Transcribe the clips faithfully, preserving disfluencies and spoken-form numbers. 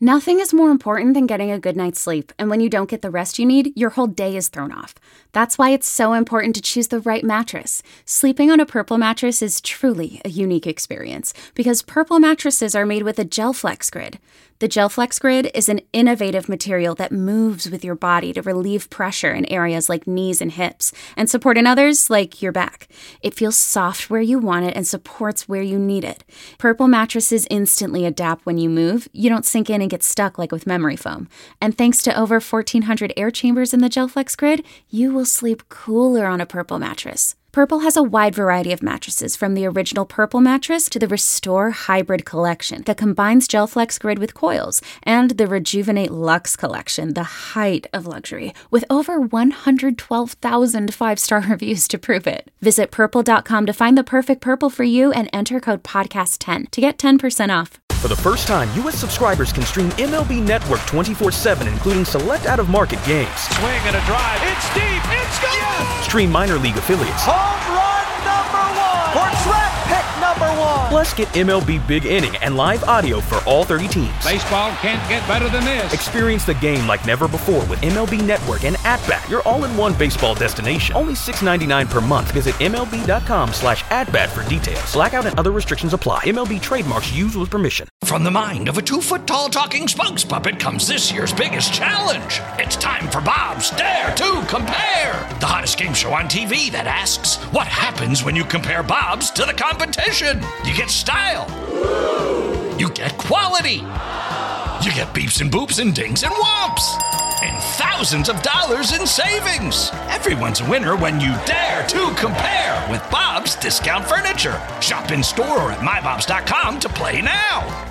Nothing is more important than getting a good night's sleep, and when you don't get the rest you need, your whole day is thrown off. That's why it's so important to choose the right mattress. Sleeping on a Purple mattress is truly a unique experience, because Purple mattresses are made with a GelFlex Grid. The GelFlex Grid is an innovative material that moves with your body to relieve pressure in areas like knees and hips, and support in others like your back. It feels soft where you want it and supports where you need it. Purple mattresses instantly adapt when you move. You don't sink in and get stuck like with memory foam. And thanks to over fourteen hundred air chambers in the GelFlex Grid, you will sleep cooler on a Purple mattress. Purple has a wide variety of mattresses, from the original Purple mattress to the Restore Hybrid collection that combines GelFlex Grid with coils, and the Rejuvenate Luxe collection, the height of luxury, with over one hundred twelve thousand five-star reviews to prove it. Visit purple dot com to find the perfect Purple for you and enter code podcast ten to get ten percent off. For the first time, U S subscribers can stream M L B Network twenty-four seven, including select out-of-market games. Swing and a drive. It's deep. It's gone. Yes! Stream minor league affiliates. Home run number one. For draft pick number one. Plus, get M L B Big Inning and live audio for all thirty teams. Baseball can't get better than this. Experience the game like never before with M L B Network and At-Bat, your all-in-one baseball destination. Only six dollars and ninety-nine cents per month. Visit M L B dot com slash at-bat for details. Blackout and other restrictions apply. M L B trademarks used with permission. From the mind of a two-foot-tall talking spokes puppet comes this year's biggest challenge. It's time for Bob's Dare to Compare, the hottest game show on T V that asks, what happens when you compare Bob's to the competition? You get style. You get quality. You get beeps and boops and dings and whomps. And thousands of dollars in savings. Everyone's a winner when you dare to compare with Bob's Discount Furniture. Shop in store or at my bobs dot com to play now.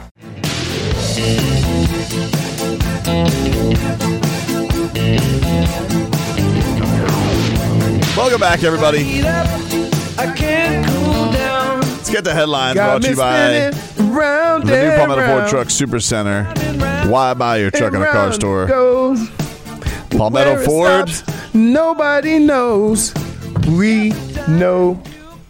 Welcome back, everybody. I can't cool down. Let's get the headlines Got brought to you by round the new and Palmetto Ford round. Truck Super Center. Why buy your truck in a car And store? goes. Palmetto Where it Ford. stops, nobody knows. We know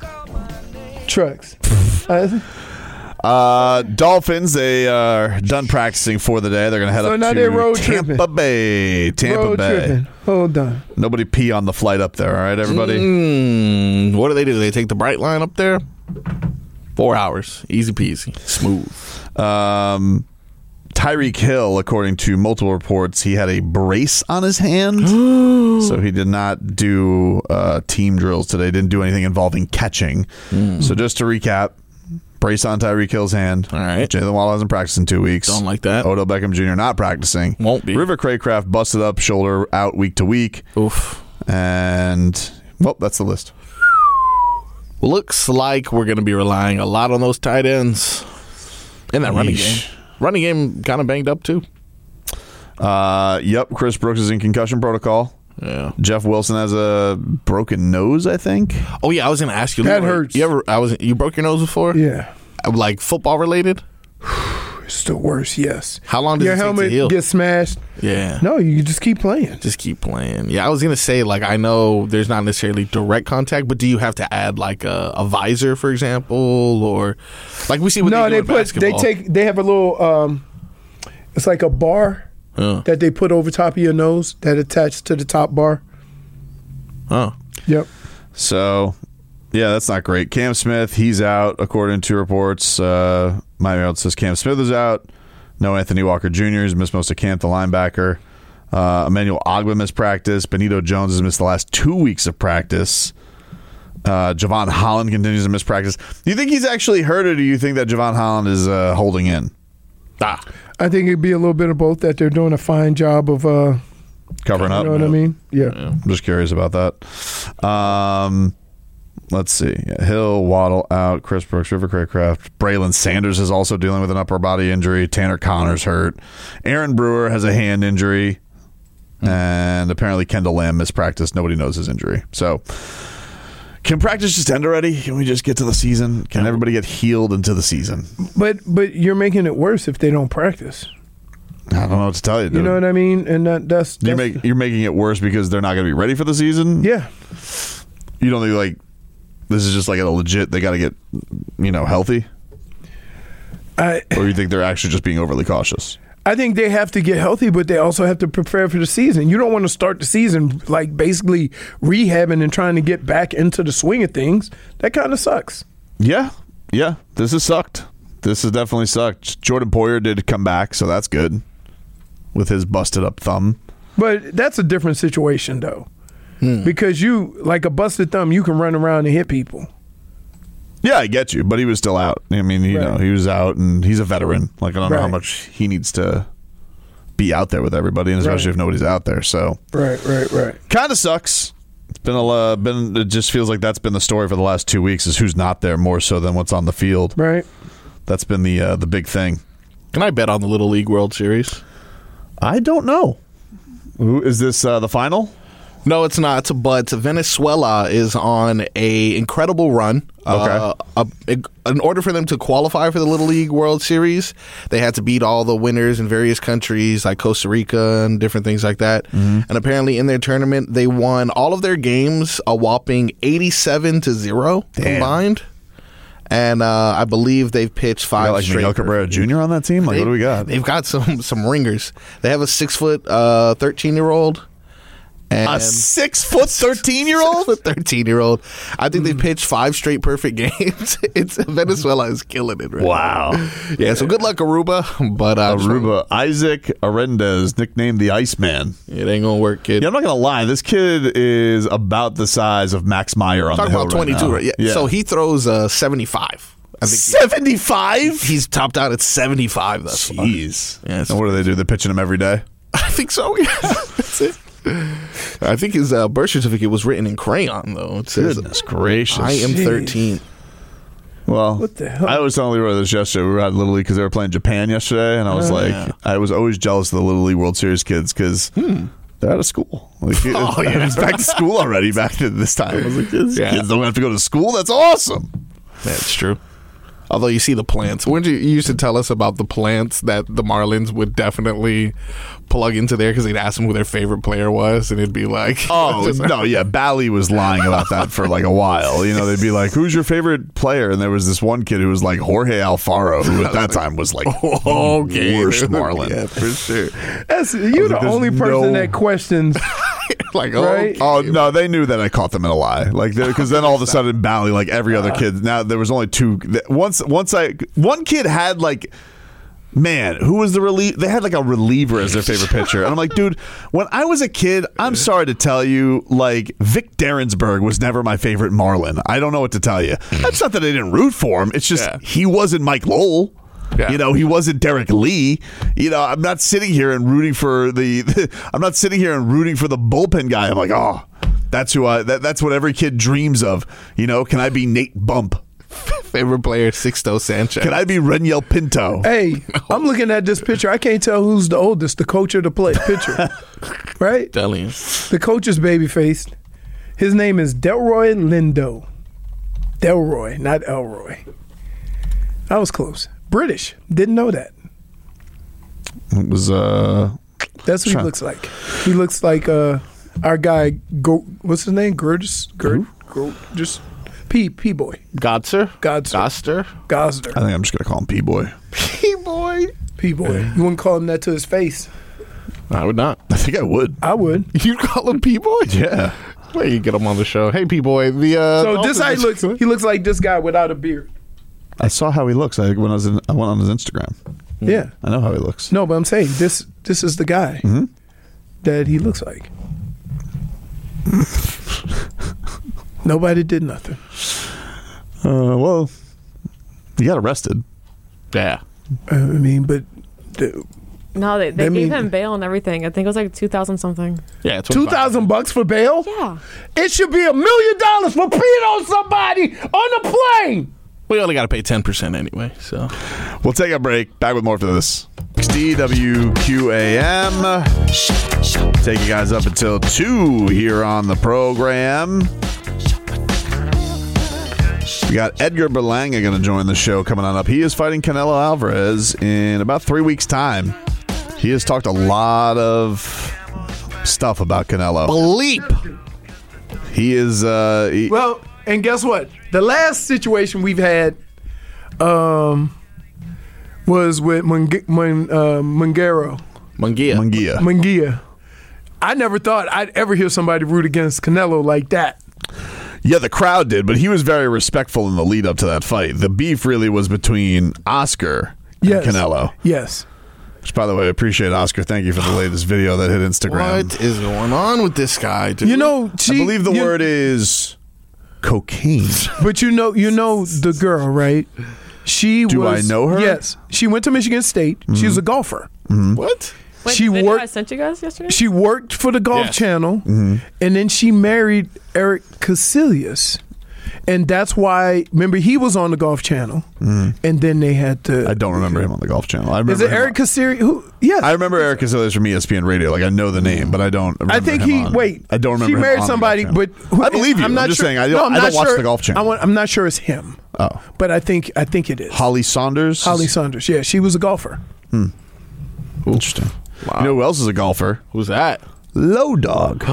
trucks. Uh, Uh, Dolphins, they are done practicing for the day. They're going to head So up now to they're road Tampa tripping. Bay. Tampa road Bay. tripping. Hold on. Nobody pee on the flight up there, all right, everybody? Mm, what do they do? They take the bright line up there? Four hours. Easy peasy. Smooth. Um, Tyreek Hill, according to multiple reports, he had a brace on his hand. So he did not do uh, team drills today. Didn't do anything involving catching. Mm. So just to recap, brace on Tyreek Hill's hand. All right. Jalen Waddle hasn't practiced in two weeks. Don't like that. Odell Beckham Junior not practicing. Won't be. River Craycraft busted up, shoulder out week to week. Oof. And, well, that's the list. Looks like we're going to be relying a lot on those tight ends. In that running Yeesh. game. Running game kind of banged up, too. Uh, yep, Chris Brooks is in concussion protocol. Yeah. Jeff Wilson has a broken nose, I think. Oh, yeah, I was going to ask you. That Leroy, hurts. You ever, I was, you broke your nose before? Yeah. Like football related? It's the worst, yes. How long does Your it take to helmet heal? gets smashed. Yeah. No, you just keep playing. Just keep playing. Yeah, I was going to say, like, I know there's not necessarily direct contact, but do you have to add, like, a, a visor, for example? Or, like, we see what no, they do they in put basketball. they take they have a little um, it's like a bar Oh. that they put over top of your nose that attaches to the top bar. Oh. Yep. So, yeah, that's not great. Cam Smith, he's out, according to reports. Uh, Miami Herald says Cam Smith is out. No Anthony Walker Junior has missed most of camp, the linebacker. Uh, Emmanuel Ogba missed practice. Benito Jones has missed the last two weeks of practice. Uh, Javon Holland continues to miss practice. Do you think he's actually hurt, or do you think that Javon Holland is uh, holding in? Ah. I think it'd be a little bit of both, that they're doing a fine job of uh, Covering up? you know what I mean? Yeah. I'm just curious about that. Um, let's see. Hill, Waddle out. Chris Brooks, River Craycraft. Braylon Sanders is also dealing with an upper body injury. Tanner Connor's hurt. Aaron Brewer has a hand injury. And apparently Kendall Lamb missed practice. Nobody knows his injury. So, can practice just end already? Can we just get to the season? Can everybody get healed into the season? But but you're making it worse if they don't practice. I don't know what to tell you, dude. You know what I mean? And that, that's, that's You're, make, you're making it worse because they're not going to be ready for the season? yeah. You don't think, like, this is just like a legit, they got to get, you know, healthy? I Or you think they're actually just being overly cautious? I think they have to get healthy, but they also have to prepare for the season. You don't want to start the season like basically rehabbing and trying to get back into the swing of things. That kind of sucks. Yeah, yeah. This has sucked. This has definitely sucked. Jordan Poyer did come back, so that's good with his busted up thumb. But that's a different situation, though, hmm. because you like a busted thumb, you can run around and hit people. Yeah, I get you, but he was still out. I mean, you right. know, he was out, and he's a veteran. Like, I don't right. know how much he needs to be out there with everybody, and especially right. if nobody's out there. So, right, right, right. Kind of sucks. It's been a uh, been. It just feels like that's been the story for the last two weeks: is who's not there more so than what's on the field. Right. That's been the uh, the big thing. Can I bet on the Little League World Series? I don't know. Who is this? Uh, the final? No, it's not. But Venezuela is on a incredible run. Okay. Uh, a, in order for them to qualify for the Little League World Series, they had to beat all the winners in various countries like Costa Rica and different things like that. Mm-hmm. And apparently in their tournament, they won all of their games a whopping eighty-seven to zero Damn. combined. And uh, I believe they've pitched five got like straight. Miguel Cabrera Junior on that team? Like, they, what do we got? They've got some some ringers. They have a six foot uh, thirteen year old. A six foot thirteen year old, thirteen year old. I think they pitched five straight perfect games. It's Venezuela is killing it. Right wow. now. Yeah. So good luck, Aruba. But uh, Aruba Isaac Arendez, nicknamed the Iceman. It ain't gonna work, kid. Yeah, I'm not gonna lie. This kid is about the size of Max Meyer on Talk the hill about twenty-two, right, right? Yeah. yeah. So he throws uh, seventy-five. I think seventy-five. He, he's topped out at seventy-five. Thus far. Jeez. Yeah, and what do they do? They're pitching him every day. I think so. Yeah. That's it. I think his uh, birth certificate was written in crayon, though. It says, Goodness gracious. I am Jeez. thirteen. Well, what the hell? I was telling Leroy this yesterday. We were at Little League because they were playing Japan yesterday, and I was Oh, like, yeah. I was always jealous of the Little League World Series kids because hmm. they're out of school. Like, Oh, yeah. It's back to school already back to this time. I was like, kids, Yeah. kids don't have to go to school. That's awesome. That's true. Although you see the plants. When you, you used to tell us about the plants that the Marlins would definitely plug into there because they'd ask them who their favorite player was, and it'd be like, Oh, no, yeah. Bally was lying about that for like a while. You know, they'd be like, who's your favorite player? And there was this one kid who was like Jorge Alfaro, who at that time was like okay, the worst Marlin. Yeah, for sure. That's you're the like, only there's person no- that questions. Like, Right? oh, Oh no, they knew that I caught them in a lie. Like, because then all of a sudden, Bally, like every other kid, now there was only two. Once, once I one kid had like, man, who was the relief? They had like a reliever as their favorite pitcher, and I'm like, dude, when I was a kid, I'm sorry to tell you, like Vic Derensburg was never my favorite Marlin. I don't know what to tell you. That's not that I didn't root for him. It's just Yeah. he wasn't Mike Lowell. Yeah. You know, he wasn't Derek Lee. You know, I'm not sitting here and rooting for the. I'm not sitting here and rooting for the bullpen guy. I'm like, oh, that's who I. That, that's what every kid dreams of. You know, can I be Nate Bump? favorite player, Sixto Sanchez. Can I be Reniel Pinto? Hey, I'm looking at this picture. I can't tell who's the oldest, the coach or the play pitcher. Right? Telling you. The coach is baby faced. His name is Delroy Lindo. Delroy, not Elroy. I was close. British. Didn't know that. It was uh That's what Sure. he looks like. He looks like uh, our guy. Go, what's his name? Gertis. Gert. Gro, just P P boy. Godser? Godser. Goster? Gosder. I think I'm just gonna call him P Boy. P-boy. P boy. You wouldn't call him that to his face. I would not. I think I would. I would. You'd call him P-boy? Yeah. Where you get him on the show? Hey, P-boy. The uh, So this how he looks. He looks like this guy without a beard. I saw how he looks. I when I was in, I went on his Instagram. Yeah. I know how he looks. No, but I'm saying this. This is the guy Mhm. that he looks like. Nobody did nothing. Uh, well, he got arrested. Yeah. I mean, but the, No, they, they That gave mean- him bail and everything. I think it was like two thousand something. Yeah. two thousand bucks for bail. Yeah. It should be a million dollars for peeing on somebody on a plane. We only got to pay ten percent anyway, so. We'll take a break. Back with more after this. X D W Q A M. Take you guys up until two here on the program. We got Edgar Berlanga going to join the show coming on up. He is fighting Canelo Alvarez in about three weeks' time. He has talked a lot of stuff about Canelo. Bleep. He is. Uh, he, Well, and guess what? The last situation we've had, um, was with Mungi- Mun- uh, Mungero. Munguia. Munguia. Munguia. I never thought I'd ever hear somebody root against Canelo like that. Yeah, the crowd did, but he was very respectful in the lead up to that fight. The beef really was between Oscar and Yes. Canelo. Yes. Which, by the way, I appreciate Oscar. Thank you for the latest video that hit Instagram. What is going on with this guy, dude? You know, she, I believe the you- word is cocaine. But you know, you know the girl, right? She Do was, I know her? Yes, she went to Michigan State. Mm-hmm. She's a golfer. What? Wait, She the video worked- I sent you guys yesterday. She worked for the Golf Yes. Channel, Mm-hmm. and then she married Eric Casillas, and that's why. Remember, he was on the Golf Channel, and then they had to. Mm-hmm. I don't remember him on the Golf Channel. I remember Is it him Eric on- Casillas? Who? Yes, I remember Eric Casillas from E S P N Radio. Like I know the name, but I don't. Remember I think him he. on- Wait, I don't remember. She him married on the somebody, Golf but Channel. who, I believe you. I'm I'm, not just sure, saying. I no, don't, I'm I not don't watch sure, the Golf Channel. I want, I'm not sure it's him. Oh, But I think I think it is. Holly Saunders. Holly Saunders. Yeah, she was a golfer. Interesting. Wow. You know who else is a golfer? Who's that? Low Dog.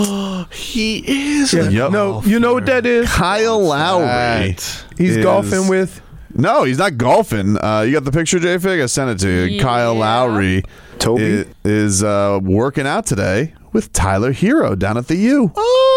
He is. Yeah. a Yep. No, you know what that is? Kyle Lowry. that? He's is- golfing with. No, he's not golfing. Uh, you got the picture, J-Fig? I sent it to you. Yeah. Kyle Lowry Toby? i- is uh, working out today with Tyler Hero down at the U.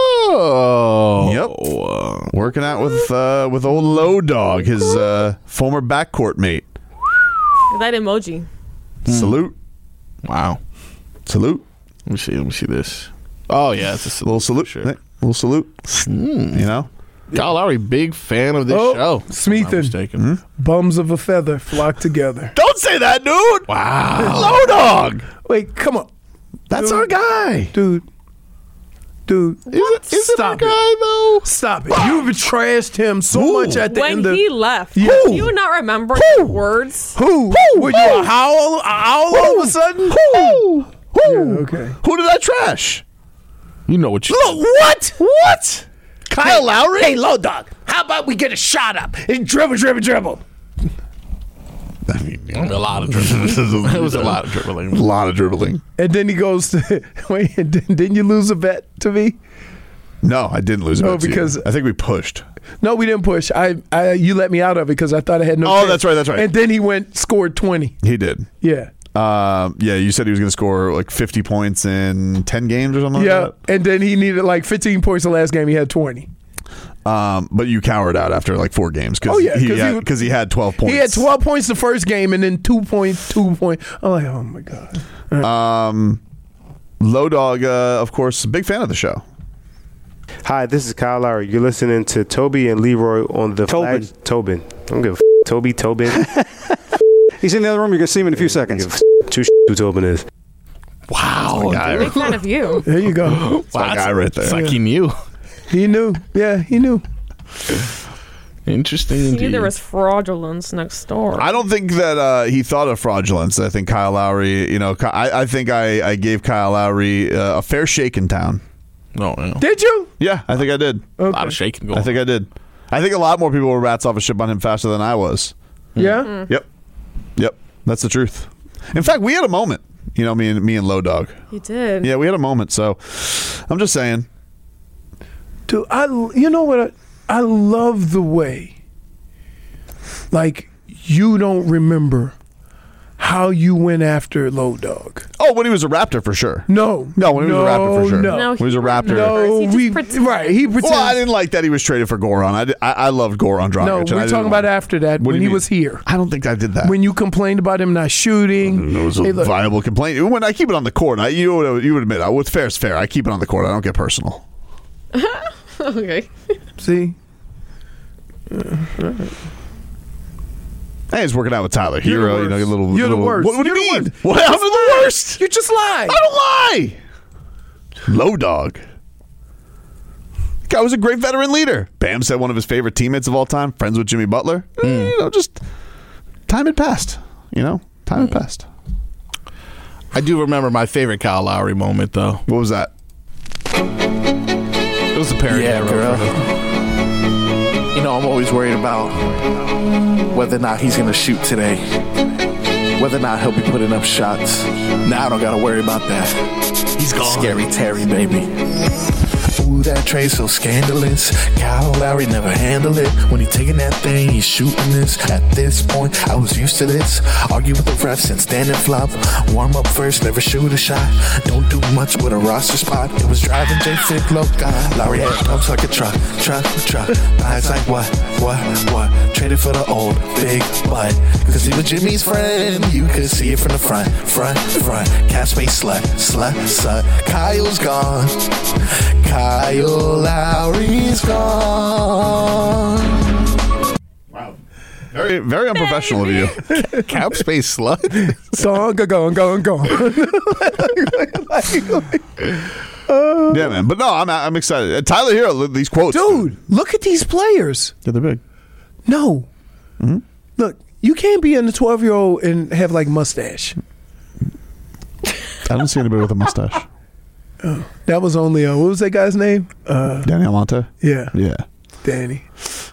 Oh. Yep. Working out with uh, with old Low Dog, his uh, former backcourt mate. That emoji. Salute. Wow. Salute. Let me see. Let me see this. Oh yeah, it's a A salute. little salute. Sure. Hey, little salute. You know? Kyle Lowry, big fan of this Oh, show. if I'm not Smeathan. mistaken. Bums of a feather flock together. Don't say that, dude. Wow. Low Dog. Wait, come on, That's Dude. our guy. dude. Dude, Is it, is it our Stop guy it. though? Stop it. You trashed him so Who? much at the When end of he left, Yeah. do you not remember the words? Who? Were you a howl, a howl all of a sudden? Who? Who? Yeah, okay. Who did I trash? You know what you. Look, what? What? Kyle Lowry? Hey, Low Dog, how about we get a shot up and dribble, dribble, dribble? A lot of dribbling. It was a lot of dribbling. A lot of dribbling. And then he goes to, wait, and then, didn't you lose a bet to me? No, I didn't lose. a No, bet to you. because- I think we pushed. No, we didn't push. I, I, you let me out of it because I thought I had no Oh, chance. that's right, that's right. And then he went, scored twenty. He did. Yeah. Um, yeah, you said he was going to score like fifty points in ten games or something Yeah. like And then he needed like fifteen points the last game. He had twenty. that. Um, but you cowered out after like four games because Oh, yeah, he, 'cause he had- would- 'cause he had twelve points. He had twelve points the first game and then two point two point. I'm like, oh my God. Um, Low Dog, uh, of course, a big fan of the show. Hi, this is Kyle Lowry. You're listening to Toby and Leroy on the Tobin. Flag- Tobin. I don't give a f- Toby, Tobin. He's in the other room. You're going to see him in a few seconds. Give a f- two sh- who Tobin is. Wow. Big fan of you. There you go. That's my guy right there. It's like he knew. He knew. Yeah, he knew. Interesting He knew indeed. there was fraudulence next door. I don't think that uh, he thought of fraudulence. I think Kyle Lowry, you know, Ky- I, I think I, I gave Kyle Lowry uh, a fair shake in town. No, no. Did you? Yeah, I think I did. A lot of shaking going I think I did. I think a lot more people were rats off a ship on him faster than I was. Yeah. Yep. Yep. That's the truth. In fact, we had a moment. You know, me and me and Low Dog. He did. Yeah, we had a moment. So I'm just saying. Dude, I, you know what? I, I love the way, like, you don't remember how you went after Low Dog. Oh, when he was a Raptor for sure. No. No, when he was no, a Raptor for sure. No. No, When he was a Raptor. No, He just we, pretends. right. He pretends. Well, I didn't like that he was traded for Goran. I, did, I, I loved Goran Dragic. no, and we're I didn't talking about want- after that What do when you he mean? was here. I don't think I did that. When you complained about him not shooting. It was a Hey, look, viable complaint. When I keep it on the court, I, you would you would admit, I, what's fair is fair. I keep it on the court. I don't get personal. Okay. see? Hey, he's working out with Tyler You're the Hero. You know, worst. a little. You're the little, worst. What, what do you You're the mean? worst. What? You I'm just the lied. worst. You just lied. I don't lie. Low Dog. Guy was a great veteran leader. Bam said one of his favorite teammates of all time, friends with Jimmy Butler. Eh, you know, just time had passed. You know, time had passed. I do remember my favorite Kyle Lowry moment, though. What was that? It was the parody Yeah, I wrote girl. for him. You know, I'm always worried about whether or not he's going to shoot today, whether or not he'll be putting up shots. Now I don't got to worry about that. He's gone. Scary Terry, baby. Ooh, that trade so scandalous. Kyle Lowry never handled it. When he taking that thing, he's shooting this. At this point, I was used to this. Argue with the refs and stand and flop. Warm up first, never shoot a shot. Don't do much with a roster spot. It was driving J Fick loca. Lowry had pumps like a truck, truck, truck. Eyes like what, what, what? Traded for the old big butt. Cause he was Jimmy's friend. You could see it from the front, front, front. Cap space slut, slut, slut. Kyle's gone. Kyle Lowry's gone. Wow. Very, very unprofessional of you. Cap space slut. Gone, gone, gone, gone. Uh, yeah, man. But no, I'm I'm excited. Uh, Tyler Hero, these quotes. Dude, look at these players. Yeah, they're big. No. Mm-hmm. Look, you can't be in the twelve-year-old and have, like, mustache. I don't see anybody with a mustache. Oh, that was only, uh, what was that guy's name? Uh, Danny Almonte? Yeah. Yeah. Danny.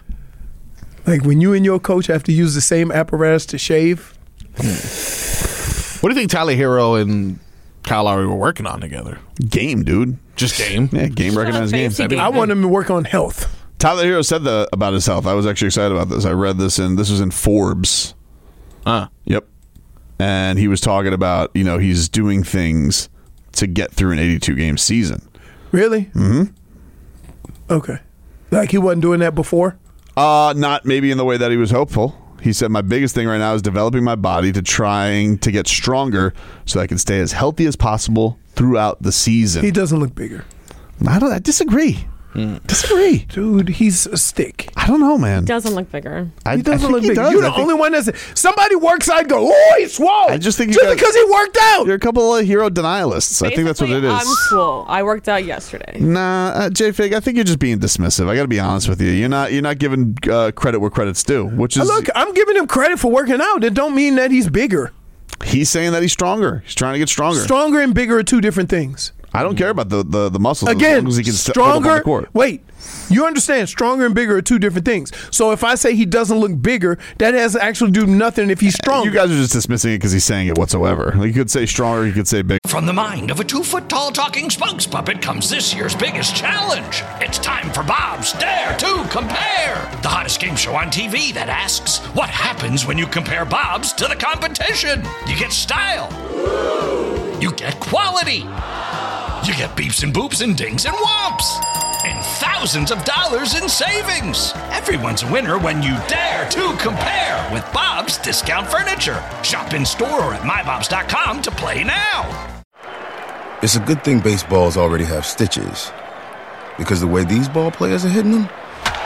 Like, when you and your coach have to use the same apparatus to shave. What do you think Tyler Hero and Kyle Lowry were working on together? Game, dude. Just game? Yeah, game recognized game. I want him to work on health. Tyler Hero said that about his health. I was actually excited about this. I read this, and this was in Forbes. Uh. Yep. And he was talking about, you know, he's doing things to get through an eighty-two game season. Really? Mm-hmm. Okay. Like he wasn't doing that before? Uh, not maybe in the way that he was hopeful. He said, my biggest thing right now is developing my body to trying to get stronger so I can stay as healthy as possible throughout the season. He doesn't look bigger. I don't. I disagree. Mm. Disagree. Dude, he's a stick. I don't know, man. Doesn't look bigger. I, he doesn't I look he bigger. does. You're the I think, only one that's... Somebody works out and go, oh, he's swole. I just think you Just guys, because he worked out. You're a couple of hero denialists. I think that's what it is. I'm swole. I worked out yesterday. Nah, uh, J-Fig, I think you're just being dismissive. I got to be honest with you. You're not You're not giving uh, credit where credit's due, which is... Look, I'm giving him credit for working out. It don't mean that he's bigger. He's saying that he's stronger. He's trying to get stronger. Stronger and bigger are two different things. I don't care about the, the, the muscles. Again, as long as he can st- stronger. hold up on the court. Wait, you understand? Stronger and bigger are two different things. So if I say he doesn't look bigger, that has actually do nothing if he's stronger. You guys are just dismissing it because he's saying it whatsoever. Like, you could say stronger, you could say big. From the mind of a two-foot-tall talking spokes puppet comes this year's biggest challenge. It's time for Bob's Dare to Compare, the hottest game show on T V that asks, what happens when you compare Bob's to the competition? You get style. You get quality. You get beeps and boops and dings and whomps. And thousands of dollars in savings. Everyone's a winner when you dare to compare with Bob's Discount Furniture. Shop in store or at my bobs dot com to play now. It's a good thing baseballs already have stitches. Because the way these ball players are hitting them?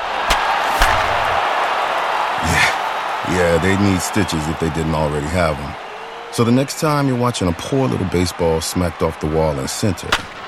Yeah, yeah, they'd need stitches if they didn't already have them. So the next time you're watching a poor little baseball smacked off the wall in center,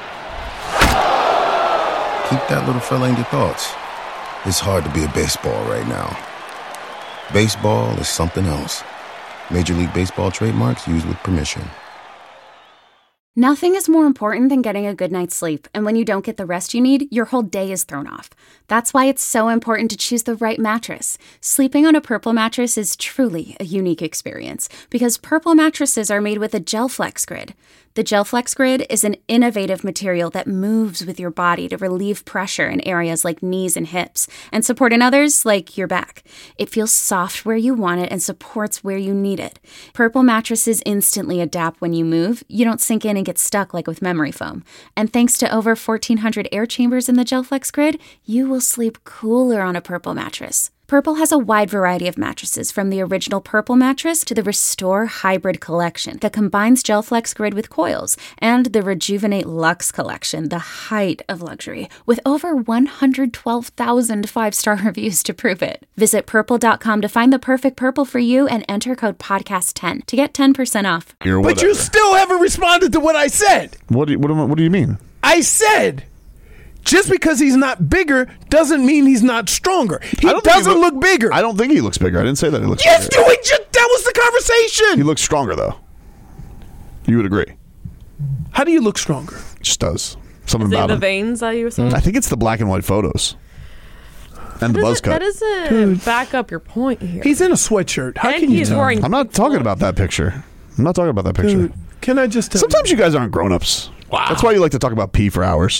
keep that little fella in your thoughts. It's hard to be a baseball right now. Baseball is something else. Major League Baseball trademarks used with permission. Nothing is more important than getting a good night's sleep, and when you don't get the rest you need, your whole day is thrown off. That's why it's so important to choose the right mattress. Sleeping on a Purple mattress is truly a unique experience, because Purple mattresses are made with a GelFlex Grid. The GelFlex Grid is an innovative material that moves with your body to relieve pressure in areas like knees and hips, and support in others like your back. It feels soft where you want it and supports where you need it. Purple mattresses instantly adapt when you move. You don't sink in and get stuck like with memory foam. And thanks to over fourteen hundred air chambers in the GelFlex Grid, you will sleep cooler on a Purple mattress. Purple has a wide variety of mattresses, from the original Purple mattress to the Restore Hybrid collection that combines GelFlex Grid with coils, and the Rejuvenate Luxe collection, the height of luxury, with over one hundred twelve thousand five-star reviews to prove it. Visit purple dot com to find the perfect Purple for you and enter code podcast ten to get ten percent off. But you still haven't responded to what I said. What do you, what, do- what do you mean? I said... Just because he's not bigger doesn't mean he's not stronger. He doesn't he look, look bigger. I don't think he looks bigger. I didn't say that he looks yes, bigger. Yes, you just that was the conversation. He looks stronger, though. You would agree. How do you look stronger? Just does. Something Is it about the him. veins that you were saying? I think it's the black and white photos. And the buzz cut. That doesn't Dude. back up your point here. He's in a sweatshirt. How and can you he's tell? wearing I'm not talking about that picture. I'm not talking about that picture. Dude, can I just tell Sometimes you guys aren't grown-ups. Wow. That's why you like to talk about pee for hours.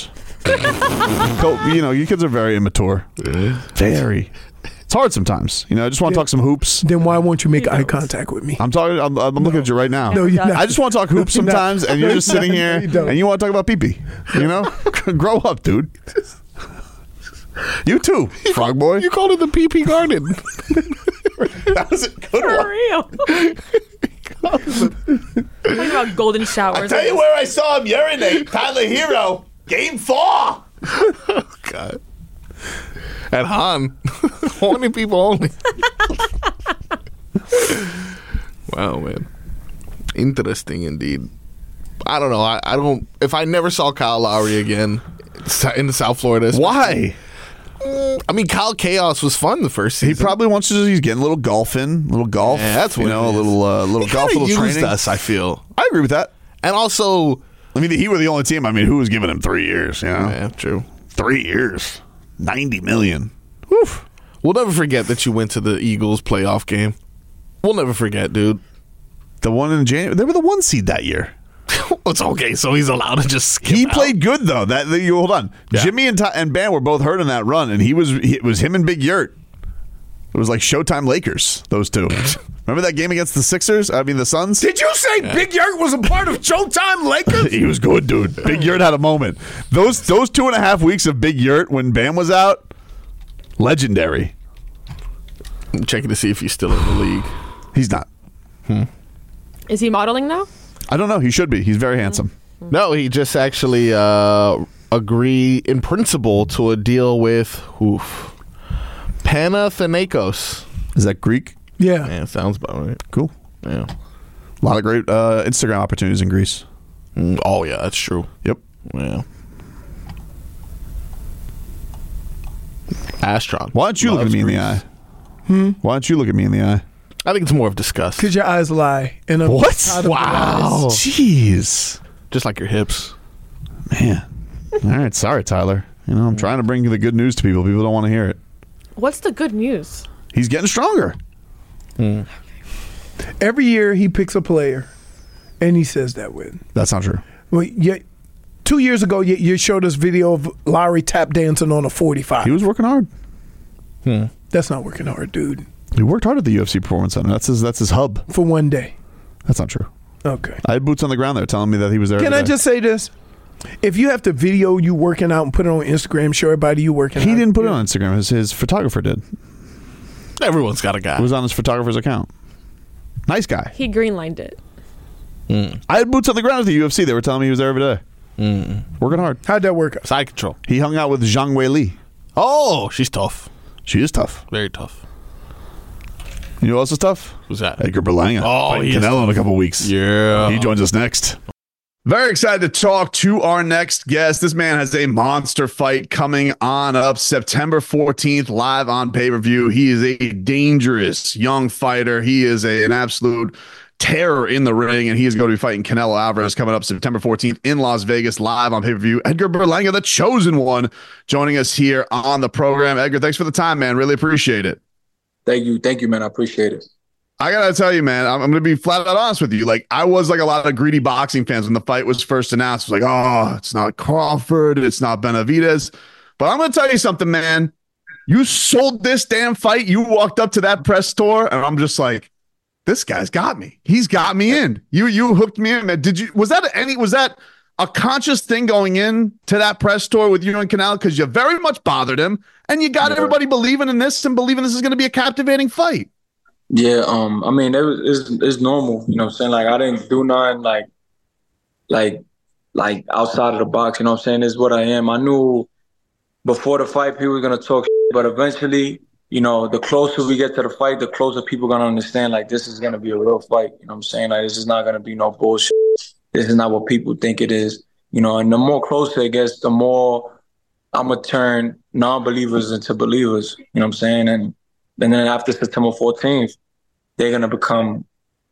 Go, you know, you kids are very immature. Very. It's hard sometimes. You know, I just want to talk some hoops. Then why won't you make eye contact with me? I'm talking. I'm, I'm looking at you right now. No, you're not. I just want to talk hoops No, you're sometimes, not. and you're No, just you're sitting not. here, No, you don't. and you want to talk about pee-pee. You know, grow up, dude. You too, frog boy. You called it the pee-pee garden. That was a good For one. real. Talking about golden showers. I tell you where I saw him urinate. Tyler Hero, game four. Oh, God. At Han. Horny people only. Wow, man. Interesting indeed. I don't know. I, I don't. If I never saw Kyle Lowry again in the South Florida. Why? I mean, Kyle Chaos was fun the first season. He probably wants to. He's getting a little golf in, a little golf. Yeah, that's what you know, it a is. little, uh, little He golf, kinda little used training. us, I feel. I agree with that. And also, I mean, he were the only team. I mean, who was giving him three years? You know, yeah, true. Three years, ninety million. Woof. We'll never forget that you went to the Eagles playoff game. We'll never forget, dude. The one in January. They were the one seed that year. It's okay, so he's allowed to just skip He out. played good though. That the, you hold on. Yeah. Jimmy and Ty, and Ban were both hurt in that run, and he was he, it was him and Big Yurt. It was like Showtime Lakers. Those two. Remember that game against the Sixers? I mean the Suns. Did you say Big Yurt was a part of Showtime Lakers? He was good, dude. Big Yurt had a moment. Those those two and a half weeks of Big Yurt when Bam was out, legendary. I'm checking to see if he's still in the league. He's not. Hmm. Is he modeling now? I don't know. He should be. He's very handsome. No, he just actually uh, agreed in principle to a deal with oof, Panathinaikos. Is that Greek? Yeah. Yeah, sounds about right. Cool. Yeah. A lot of great uh, Instagram opportunities in Greece. Mm, oh, yeah, that's true. Yep. Yeah. Astron. Why don't you look at me in the eye? Hmm? Why don't you look at me in the eye? I think it's more of disgust. Because your eyes lie. And I'm What? tired of Wow. the lies. Jeez. Just like your hips. Man. All right. Sorry, Tyler. You know, I'm trying to bring the good news to people. People don't want to hear it. What's the good news? He's getting stronger. Every year he picks a player, and he says that win. That's not true. Well, yeah, two years ago, you, you showed us video of Lowry tap dancing on a forty-five. He was working hard. Hmm. That's not working hard, dude. He worked hard at the U F C Performance Center. That's his. That's his hub. For one day. That's not true. Okay. I had boots on the ground there telling me that he was there. Can every I day. just say this? If you have to video you working out and put it on Instagram, show everybody you working out. He didn't put it on Instagram. His, his photographer did. Everyone's got a guy. It was on his photographer's account. Nice guy. He greenlined it. Mm. I had boots on the ground at the U F C. They were telling me he was there every day. Mm. Working hard. How'd that work out? Side control. He hung out with Zhang Wei Li. Oh, she's tough. She is tough. Very tough. You know who else is tough? Who's that? Edgar Berlanga. Oh, Fighting he is Canelo in a tough. couple weeks. Yeah. He joins us next. Very excited to talk to our next guest. This man has a monster fight coming on up September fourteenth, live on pay-per-view. He is a dangerous young fighter. He is a, an absolute terror in the ring, and he is going to be fighting Canelo Alvarez coming up September fourteenth in Las Vegas, live on pay-per-view. Edgar Berlanga, the chosen one, joining us here on the program. Edgar, thanks for the time, man. Really appreciate it. Thank you. Thank you, man. I appreciate it. I gotta tell you, man, I'm, I'm gonna be flat out honest with you. Like, I was like a lot of greedy boxing fans when the fight was first announced. It was like, oh, it's not Crawford, it's not Benavidez. But I'm gonna tell you something, man. You sold this damn fight. You walked up to that press tour, and I'm just like, this guy's got me. He's got me in. You you hooked me in, man. Did you? Was that any? Was that a conscious thing going in to that press tour with you and Canelo? Because you very much bothered him, and you got Yeah. everybody believing in this and believing this is going to be a captivating fight. Yeah, um, I mean, it was it's, it's normal, you know what I'm saying? Like, I didn't do nothing like, like, like outside of the box, you know what I'm saying? This is what I am. I knew before the fight people were gonna talk, shit, but eventually, you know, the closer we get to the fight, the closer people gonna understand. Like, this is gonna be a real fight, you know what I'm saying? Like, this is not gonna be no bullshit. This is not what people think it is, you know. And the more closer it gets, the more I'm gonna turn non-believers into believers, you know what I'm saying? And And then after September fourteenth, they're gonna become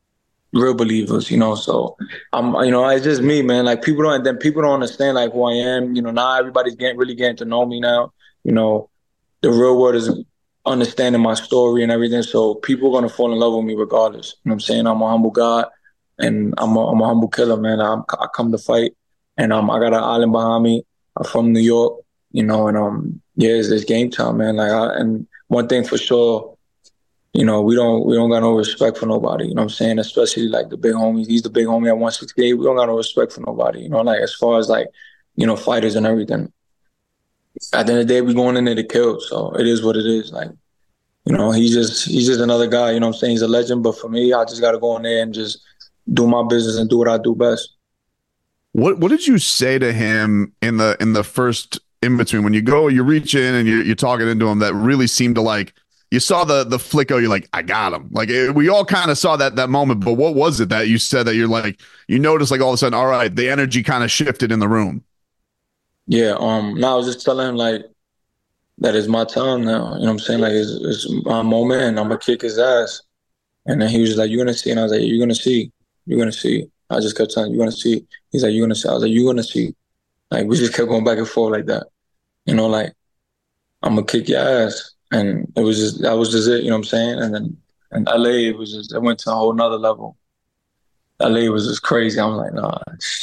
real believers, you know. So I'm, you know, it's just me, man. Like, people don't, then people don't understand like who I am. You know, now everybody's getting really getting to know me now. You know, the real world is understanding my story and everything. So people are gonna fall in love with me regardless. You know what I'm saying? I'm a humble God, and I'm a, I'm a humble killer, man. I'm, I come to fight, and um, I got an island behind me, I'm from New York, you know, and um, yeah, it's, it's game time, man. Like, I, and one thing for sure, you know, we don't we don't got no respect for nobody. You know what I'm saying? Especially like the big homies. He's the big homie at one sixty-eight. We don't got no respect for nobody. You know, like as far as like, you know, fighters and everything. At the end of the day, we going in there to kill. So it is what it is. Like, you know, he's just he's just another guy. You know what I'm saying? He's a legend. But for me, I just got to go in there and just do my business and do what I do best. What What did you say to him in the in the first in between when you go, you reach in and you're, you're talking into him that really seemed to like. You saw the the flicko, you're like, I got him. Like it, we all kind of saw that that moment, but what was it that you said that you're like, you noticed like all of a sudden, all right, the energy kind of shifted in the room? Yeah, um, no, I was just telling him like that it's my time now. You know what I'm saying? Like it's, it's my moment, and I'm gonna kick his ass. And then he was just like, "You're gonna see," and I was like, "You're gonna see, you're gonna see." I just kept telling him, "You're gonna see." He's like, "You're gonna see." I was like, "You're gonna see." Like we just kept going back and forth like that. You know, like I'm gonna kick your ass. And it was just, that was just it, you know what I'm saying? And then in L A, it was just, it went to a whole nother level. L A was just crazy. I was like, nah.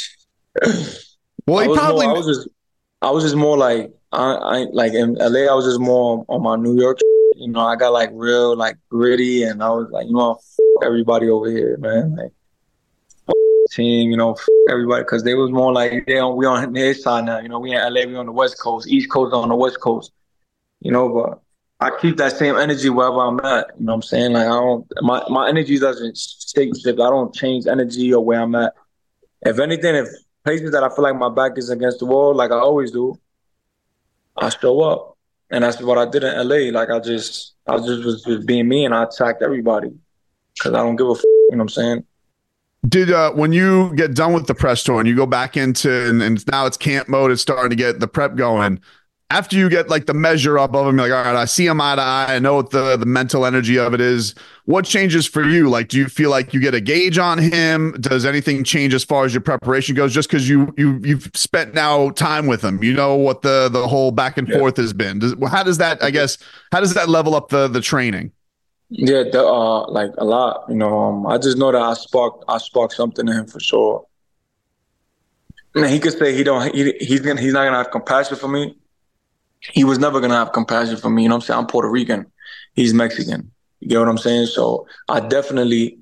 Well, I he was probably. More, I was just, I was just more like, I, I like in L A, I was just more on my New York. You know, I got like real, like gritty, and I was like, you know, f- everybody over here, man. Like, f- team, you know, f- everybody, because they was more like, they on, we on their side now. You know, we in L A, we on the West Coast, East Coast on the West Coast. You know, but I keep that same energy wherever I'm at. You know what I'm saying? Like I don't, my, my energy doesn't stay shift. I don't change energy or where I'm at. If anything, if places that I feel like my back is against the wall, like I always do, I show up. And that's what I did in L A. Like I just, I just was just being me, and I attacked everybody because I don't give a f- you know what I'm saying? Did uh, when you get done with the press tour and you go back into, and, and now it's camp mode, it's starting to get the prep going. After you get like the measure up of him, you're like, all right, I see him eye to eye. I know what the, the mental energy of it is. What changes for you? Like, do you feel like you get a gauge on him? Does anything change as far as your preparation goes? Just because you you you've spent now time with him, you know what the the whole back and yeah. forth has been. Does, how does that? I guess how does that level up the the training? Yeah, the, uh, like a lot. You know, um, I just know that I sparked I sparked something in him for sure. And he could say he don't he, he's gonna he's not gonna have compassion for me. He was never going to have compassion for me. You know what I'm saying? I'm Puerto Rican. He's Mexican. You get what I'm saying? So I definitely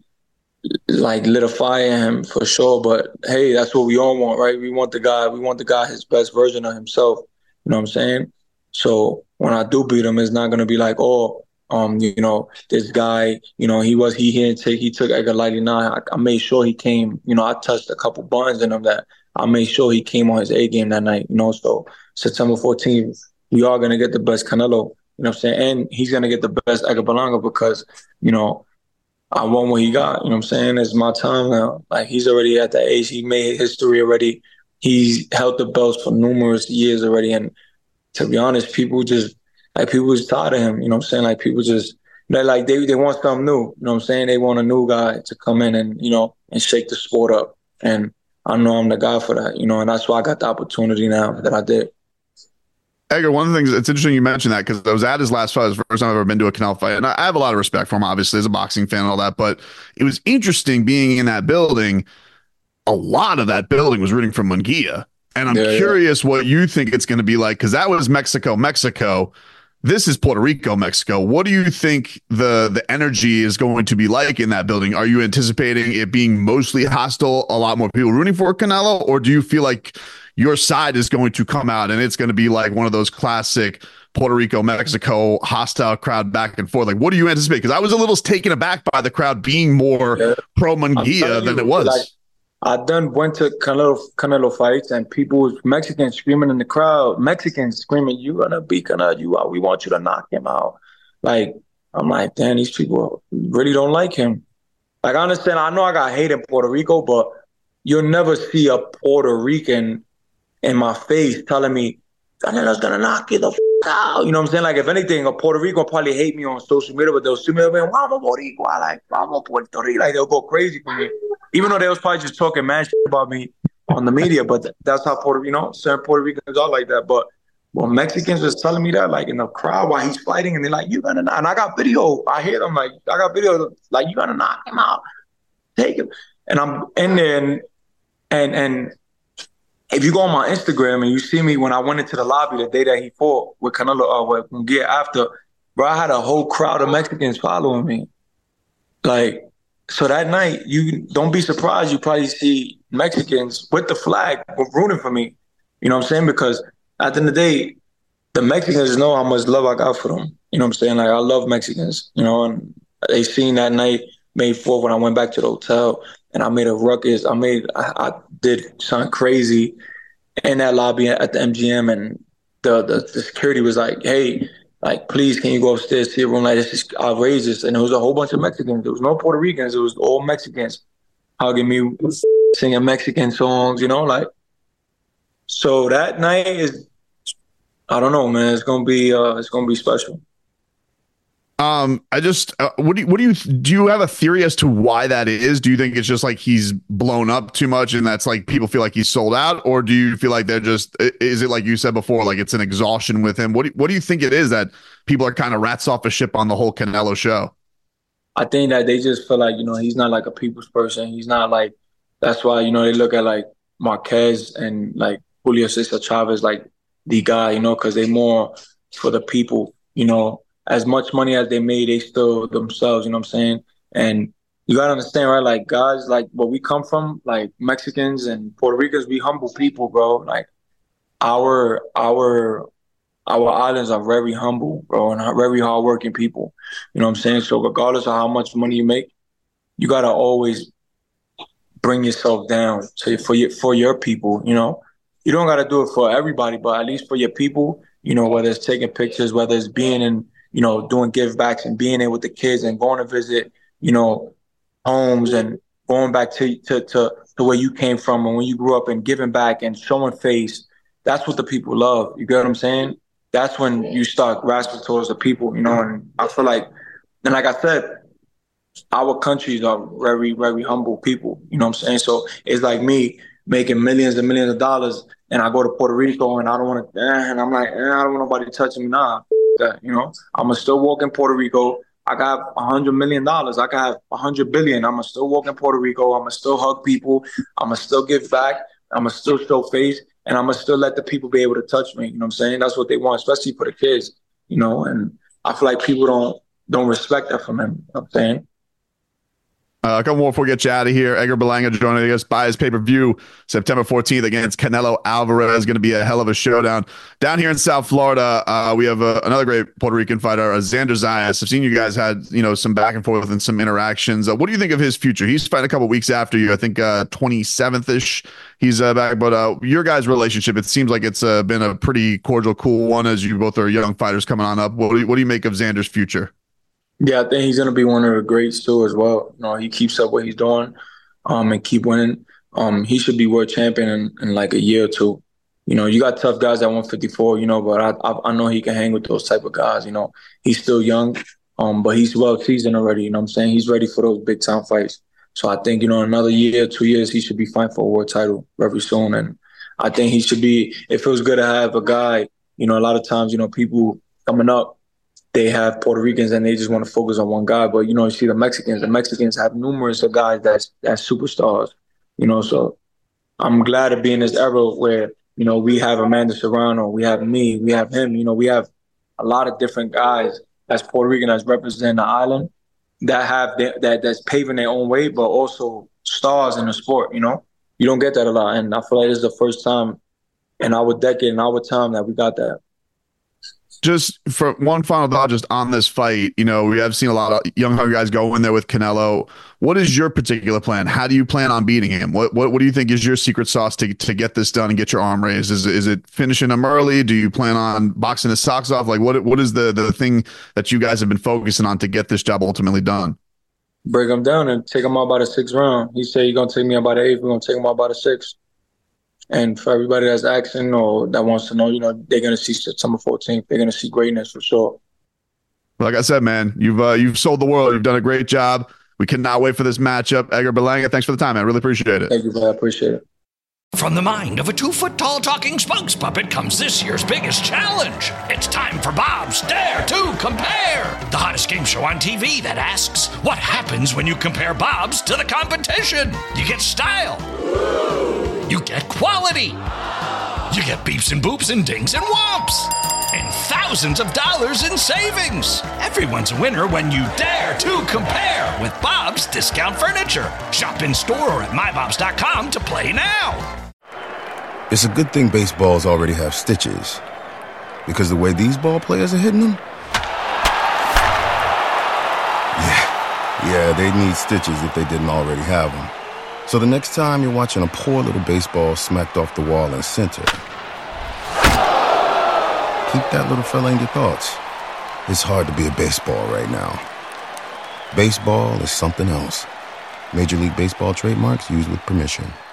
like lit a fire in him for sure. But hey, that's what we all want, right? We want the guy, we want the guy his best version of himself. You know what I'm saying? So when I do beat him, it's not going to be like, oh, um, you know, this guy, you know, he was, he didn't take, he took Edgar lightly. Nah, I, I made sure he came, you know, I touched a couple buttons in him that I made sure he came on his A game that night, you know? So September fourteenth, we are going to get the best Canelo, you know what I'm saying? And he's going to get the best Edgar Berlanga because, you know, I won what he got, you know what I'm saying? It's my time now. Like, he's already at that age. He made history already. He's held the belts for numerous years already. And to be honest, people just, like, people was tired of him, you know what I'm saying? Like, people just, they like, they, they want something new, you know what I'm saying? They want a new guy to come in and, you know, and shake the sport up. And I know I'm the guy for that, you know, and that's why I got the opportunity now that I did. Edgar, one of the things, it's interesting you mentioned that because I was at his last fight. It was the first time I've ever been to a Canelo fight. And I have a lot of respect for him, obviously, as a boxing fan and all that. But it was interesting being in that building. A lot of that building was rooting for Munguia. And I'm yeah, curious yeah. what you think it's going to be like, because that was Mexico, Mexico. This is Puerto Rico, Mexico. What do you think the, the energy is going to be like in that building? Are you anticipating it being mostly hostile, a lot more people rooting for Canelo? Or do you feel like your side is going to come out and it's going to be like one of those classic Puerto Rico, Mexico hostile crowd back and forth? Like, what do you anticipate? Because I was a little taken aback by the crowd being more yeah. pro Munguia than you, it was. Like, I done went to Canelo, Canelo fights and people, Mexicans screaming in the crowd, Mexicans screaming, "You gonna beat Canelo? You out? We want you to knock him out." Like, I'm like, damn, these people really don't like him. Like, I understand. I know I got hate in Puerto Rico, but you'll never see a Puerto Rican in my face telling me Canelo's gonna knock you the f out. You know what I'm saying? Like, if anything, a Puerto Rico probably hate me on social media, but they'll see me and be like, "Vamos Boricua," like, "Vamos Puerto Rico." Like, they'll go crazy for me. Even though they was probably just talking mad shit about me on the media, but that's how Puerto, you know, certain Puerto Ricans are like that. But when Mexicans was telling me that, like in the crowd while he's fighting, and they're like, "You gonna knock?" And I got video. I hear them like, I got video like, "You gonna knock him out? Take him." And I'm in there, and and and if you go on my Instagram and you see me when I went into the lobby the day that he fought with Canelo, uh, with Munguia after, bro, I had a whole crowd of Mexicans following me. Like, so that night, you don't be surprised. You probably see Mexicans with the flag rooting for me. You know what I'm saying? Because at the end of the day, the Mexicans know how much love I got for them. You know what I'm saying? Like, I love Mexicans, you know, and they seen that night, May fourth, when I went back to the hotel and I made a ruckus. I made, I, I did something crazy in that lobby at the M G M, and the, the, the security was like, hey, like, please, can you go upstairs to your room? Like, this is outrageous. And it was a whole bunch of Mexicans. There was no Puerto Ricans. It was all Mexicans hugging me, singing Mexican songs, you know, like. So that night is, I don't know, man. It's gonna be, uh, it's gonna be special. Um, I just, uh, what do you, what do you, do you have a theory as to why that is? Do you think it's just like he's blown up too much and that's like people feel like he's sold out? Or do you feel like they're just, is it like you said before, like it's an exhaustion with him? What do, what do you think it is that people are kind of rats off a ship on the whole Canelo show? I think that they just feel like, you know, he's not like a people's person. He's not like, that's why, you know, they look at like Marquez and like Julio Cesar Chavez, like the guy, you know, because they more for the people, you know. As much money as they made, they still themselves, you know what I'm saying? And you got to understand, right? Like, guys, like, where we come from, like, Mexicans and Puerto Ricans, we humble people, bro. Like, our our our islands are very humble, bro, and very hardworking people. You know what I'm saying? So regardless of how much money you make, you got to always bring yourself down to, for, your, for your people, you know? You don't got to do it for everybody, but at least for your people, you know, whether it's taking pictures, whether it's being in, you know, doing give backs and being there with the kids and going to visit, you know, homes and going back to, to, to, to where you came from and when you grew up and giving back and showing face. That's what the people love. You get what I'm saying? That's when you start grasping towards the people, you know, and I feel like, and like I said, our countries are very, very humble people, you know what I'm saying? So it's like me making millions and millions of dollars and I go to Puerto Rico and I don't want to, eh, and I'm like, eh, I don't want nobody touching me. Nah. That, you know, I'm gonna still walk in Puerto Rico. I got a hundred million dollars. I can have a hundred billion. I'm gonna still walk in Puerto Rico. I'm gonna still hug people. I'm gonna still give back. I'm gonna still show face, and I'm gonna still let the people be able to touch me. You know what I'm saying? That's what they want, especially for the kids. You know, and I feel like people don't don't respect that from him. You know what I'm saying? Uh, a couple more before we get you out of here. Edgar Berlanga joining us by his pay-per-view September fourteenth against Canelo Alvarez. Going to be a hell of a showdown. Down here in South Florida, uh, we have uh, another great Puerto Rican fighter, uh, Xander Zayas. I've seen you guys had, you know, some back and forth and some interactions. Uh, what do you think of his future? He's fighting a couple weeks after you. I think uh, twenty-seventh-ish he's uh, back. But uh, your guys' relationship, it seems like it's uh, been a pretty cordial, cool one as you both are young fighters coming on up. What do you, what do you make of Xander's future? Yeah, I think he's going to be one of the greats too as well. You know, he keeps up what he's doing um, and keep winning. Um, he should be world champion in, in like a year or two. You know, you got tough guys at one fifty-four, you know, but I, I I know he can hang with those type of guys. You know, he's still young, um, but he's well seasoned already. You know what I'm saying? He's ready for those big time fights. So I think, you know, in another year, two years, he should be fighting for a world title very soon. And I think he should be, it feels good to have a guy, you know, a lot of times, you know, people coming up, they have Puerto Ricans and they just want to focus on one guy. But, you know, you see the Mexicans. The Mexicans have numerous of guys that's, that's superstars, you know. So I'm glad to be in this era where, you know, we have Amanda Serrano, we have me, we have him. You know, we have a lot of different guys that's Puerto Rican that's representing the island that have their, that that's paving their own way, but also stars in the sport, you know. You don't get that a lot. And I feel like this is the first time in our decade, in our time, that we got that. Just for one final thought, just on this fight, you know, we have seen a lot of young hungry guys go in there with Canelo. What is your particular plan? How do you plan on beating him? What what, what do you think is your secret sauce to, to get this done and get your arm raised? Is is it finishing him early? Do you plan on boxing his socks off? Like, what what is the, the thing that you guys have been focusing on to get this job ultimately done? Break him down and take him out by the sixth round. He said, you're going to take me out by the eighth. We're going to take him out by the sixth. And for everybody that's asking or that wants to know, you know, they're going to see September fourteenth. They're going to see greatness for sure. Like I said, man, you've uh, you've sold the world. You've done a great job. We cannot wait for this matchup. Edgar Berlanga, thanks for the time, man. I really appreciate it. Thank you, man. I appreciate it. From the mind of a two-foot-tall talking spokes puppet comes this year's biggest challenge. It's time for Bob's Dare to Compare, the hottest game show on T V that asks, what happens when you compare Bob's to the competition? You get style. You get quality. You get beeps and boops and dings and whomps. And thousands of dollars in savings. Everyone's a winner when you dare to compare with Bob's Discount Furniture. Shop in store or at my bobs dot com to play now. It's a good thing baseballs already have stitches. Because the way these ball players are hitting them, yeah, yeah, they'd need stitches if they didn't already have them. So the next time you're watching a poor little baseball smacked off the wall in center, keep that little fella in your thoughts. It's hard to be a baseball right now. Baseball is something else. Major League Baseball trademarks used with permission.